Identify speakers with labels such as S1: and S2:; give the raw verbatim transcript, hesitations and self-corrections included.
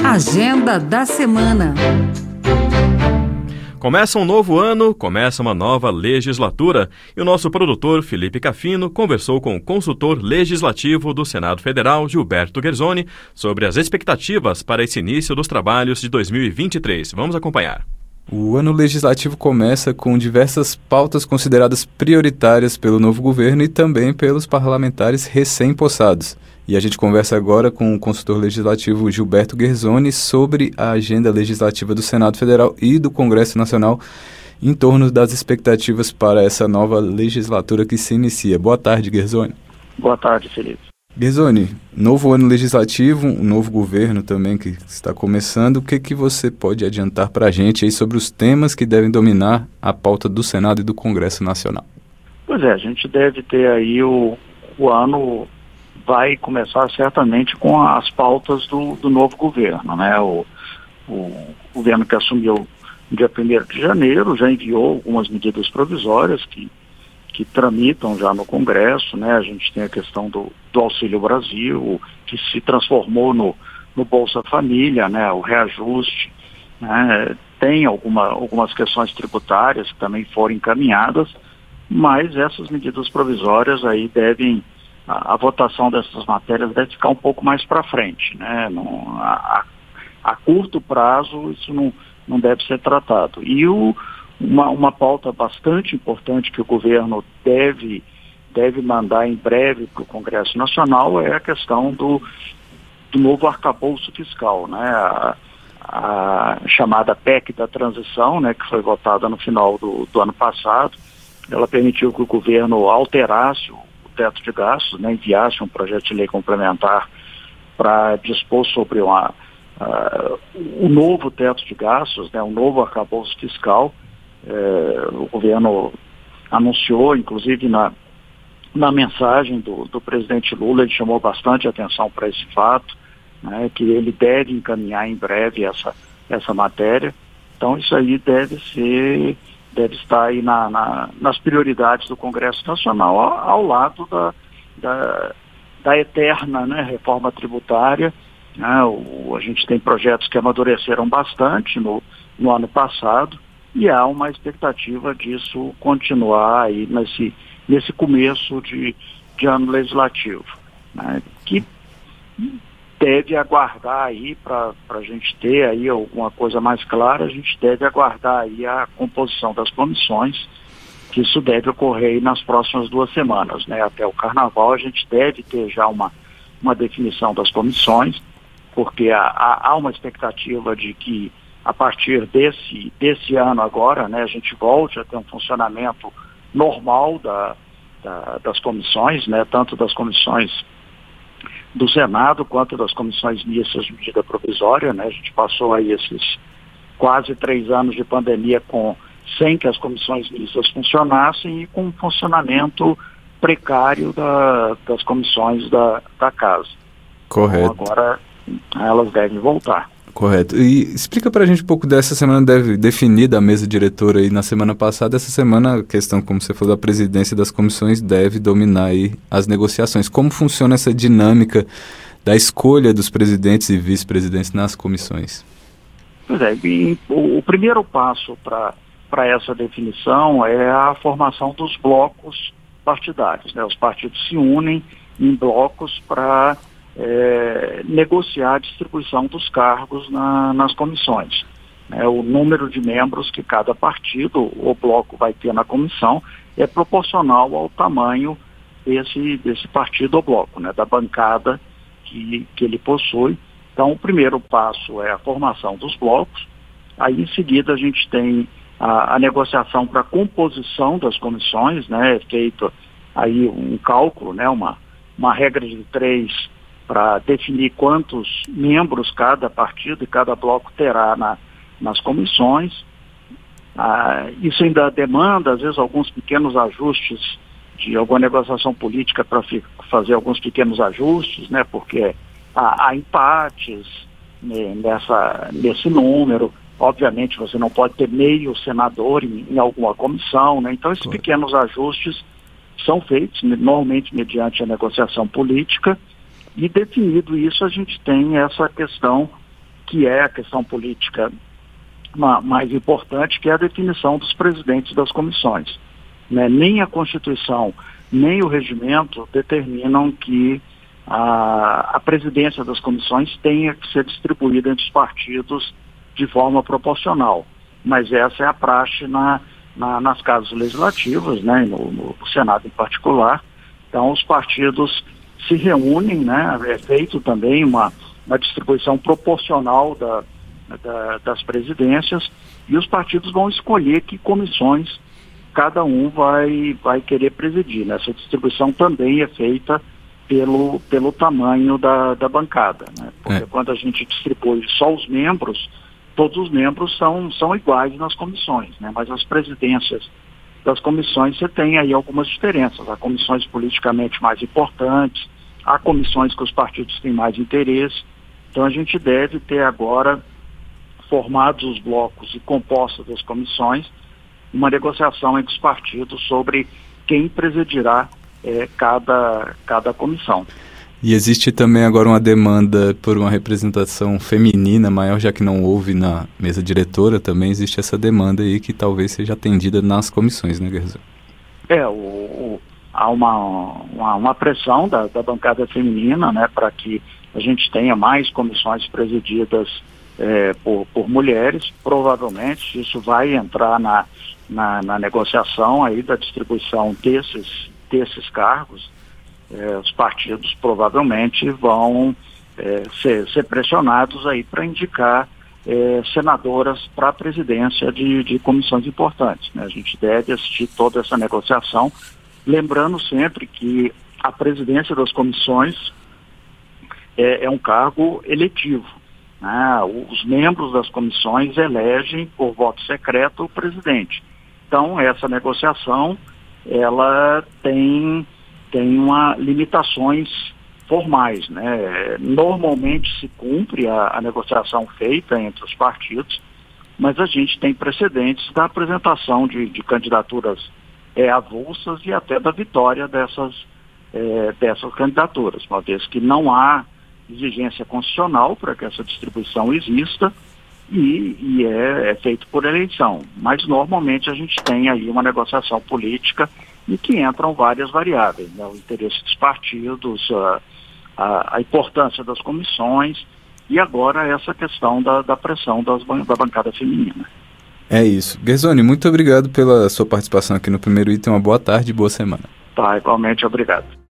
S1: Agenda da semana.
S2: Começa um novo ano, começa uma nova legislatura e o nosso produtor Felipe Cafino conversou com o consultor legislativo do Senado Federal, Gilberto Guerzoni, sobre as expectativas para esse início dos trabalhos de dois mil e vinte e três. Vamos acompanhar.
S3: O ano legislativo começa com diversas pautas consideradas prioritárias pelo novo governo e também pelos parlamentares recém-possados. E a gente conversa agora com o consultor legislativo Gilberto Guerzoni sobre a agenda legislativa do Senado Federal e do Congresso Nacional em torno das expectativas para essa nova legislatura que se inicia. Boa tarde, Guerzoni.
S4: Boa tarde, Felipe.
S3: Guerzoni, novo ano legislativo, um novo governo também que está começando. O que, que você pode adiantar para a gente aí sobre os temas que devem dominar a pauta do Senado e do Congresso Nacional?
S4: Pois é, a gente deve ter aí o, o ano... vai começar certamente com as pautas do, do novo governo, né? O, o governo que assumiu no dia primeiro de janeiro já enviou algumas medidas provisórias que, que tramitam já no Congresso, né? A gente tem a questão do, do Auxílio Brasil, que se transformou no, no Bolsa Família, né? O reajuste, né? Tem alguma, algumas questões tributárias que também foram encaminhadas, mas essas medidas provisórias aí devem A, a votação dessas matérias deve ficar um pouco mais para frente, né? Não, a, a, a curto prazo isso não, não deve ser tratado. E o, uma, uma pauta bastante importante que o governo deve, deve mandar em breve para o Congresso Nacional é a questão do, do novo arcabouço fiscal, né? A, a chamada P E C da transição, né? Que foi votada no final do, do ano passado. Ela permitiu que o governo alterasse o teto de gastos, né, enviasse um projeto de lei complementar para dispor sobre uma, uh, um novo teto de gastos, né, um novo arcabouço fiscal. Uh, o governo anunciou, inclusive na, na mensagem do, do presidente Lula, ele chamou bastante atenção para esse fato, né, que ele deve encaminhar em breve essa, essa matéria. Então isso aí deve ser... deve estar aí na, na, nas prioridades do Congresso Nacional, ao, ao lado da, da, da eterna, né, reforma tributária. Né, o, a gente tem projetos que amadureceram bastante no, no ano passado e há uma expectativa disso continuar aí nesse, nesse começo de, de ano legislativo, né, que deve aguardar aí, para a gente ter aí alguma coisa mais clara, a gente deve aguardar aí a composição das comissões, que isso deve ocorrer aí nas próximas duas semanas, né? Até o Carnaval a gente deve ter já uma, uma definição das comissões, porque há, há, há uma expectativa de que a partir desse, desse ano agora, né, a gente volte a ter um funcionamento normal da, da, das comissões, né, tanto das comissões do Senado quanto das comissões mistas de medida provisória, né? A gente passou aí esses quase três anos de pandemia com, sem que as comissões mistas funcionassem e com um funcionamento precário da, das comissões da, da casa.
S3: Correto.
S4: Então, agora elas devem voltar.
S3: Correto. E explica pra gente um pouco dessa semana deve definida a mesa diretora aí na semana passada. Essa semana a questão, como você falou, da presidência das comissões deve dominar aí as negociações. Como funciona essa dinâmica da escolha dos presidentes e vice-presidentes nas comissões?
S4: Pois é, e o, o primeiro passo para para essa definição é a formação dos blocos partidários, né? Os partidos se unem em blocos para É, negociar a distribuição dos cargos na, nas comissões. É, o número de membros que cada partido ou bloco vai ter na comissão é proporcional ao tamanho desse, desse partido ou bloco, né, da bancada que, que ele possui. Então, o primeiro passo é a formação dos blocos. Aí, em seguida, a gente tem a, a negociação para a composição das comissões, né, é feito aí um cálculo, né, uma, uma regra de três para definir quantos membros cada partido e cada bloco terá na, nas comissões. Ah, isso ainda demanda, às vezes, alguns pequenos ajustes de alguma negociação política para fazer alguns pequenos ajustes, né, porque há, há empates, né, nessa, nesse número. Obviamente, você não pode ter meio senador em, em alguma comissão, né? Então, esses claro. pequenos ajustes são feitos, normalmente mediante a negociação política. E definido isso, a gente tem essa questão que é a questão política ma, mais importante, que é a definição dos presidentes das comissões. Né? Nem a Constituição, nem o regimento determinam que a, a presidência das comissões tenha que ser distribuída entre os partidos de forma proporcional. Mas essa é a praxe na, na, nas casas legislativas, né? no, no Senado em particular. Então, os partidos se reúnem, né? É feito também uma, uma distribuição proporcional da, da, das presidências, e os partidos vão escolher que comissões cada um vai, vai querer presidir. Né? Essa distribuição também é feita pelo, pelo tamanho da, da bancada. Né? Porque é. quando a gente distribui só os membros, todos os membros são, são iguais nas comissões, né? Mas as presidências das comissões você tem aí algumas diferenças. Há comissões politicamente mais importantes, há comissões que os partidos têm mais interesse. Então a gente deve ter agora, formados os blocos e compostas as comissões, uma negociação entre os partidos sobre quem presidirá é, cada, cada comissão.
S3: E existe também agora uma demanda por uma representação feminina maior, já que não houve na mesa diretora, também existe essa demanda aí que talvez seja atendida nas comissões, né, Guerzoni?
S4: É, o, o, há uma, uma, uma pressão da, da bancada feminina, né, para que a gente tenha mais comissões presididas é, por, por mulheres. Provavelmente isso vai entrar na, na, na negociação aí da distribuição desses, desses cargos. É, os partidos provavelmente vão é, ser, ser pressionados aí para indicar é, senadoras para a presidência de, de comissões importantes. Né? A gente deve assistir toda essa negociação, lembrando sempre que a presidência das comissões é, é um cargo eletivo. Né? Os membros das comissões elegem por voto secreto o presidente. Então essa negociação ela tem tem uma, limitações formais, né? Normalmente se cumpre a, a negociação feita entre os partidos, mas a gente tem precedentes da apresentação de, de candidaturas é, avulsas e até da vitória dessas, é, dessas candidaturas, uma vez que não há exigência constitucional para que essa distribuição exista e, e é, é feito por eleição. Mas normalmente a gente tem aí uma negociação política e que entram várias variáveis, né? O interesse dos partidos, a, a, a importância das comissões e agora essa questão da, da pressão das, da bancada feminina.
S3: É isso. Guerzoni, muito obrigado pela sua participação aqui no Primeiro Item. Uma boa tarde e boa semana.
S4: Tá, igualmente, obrigado.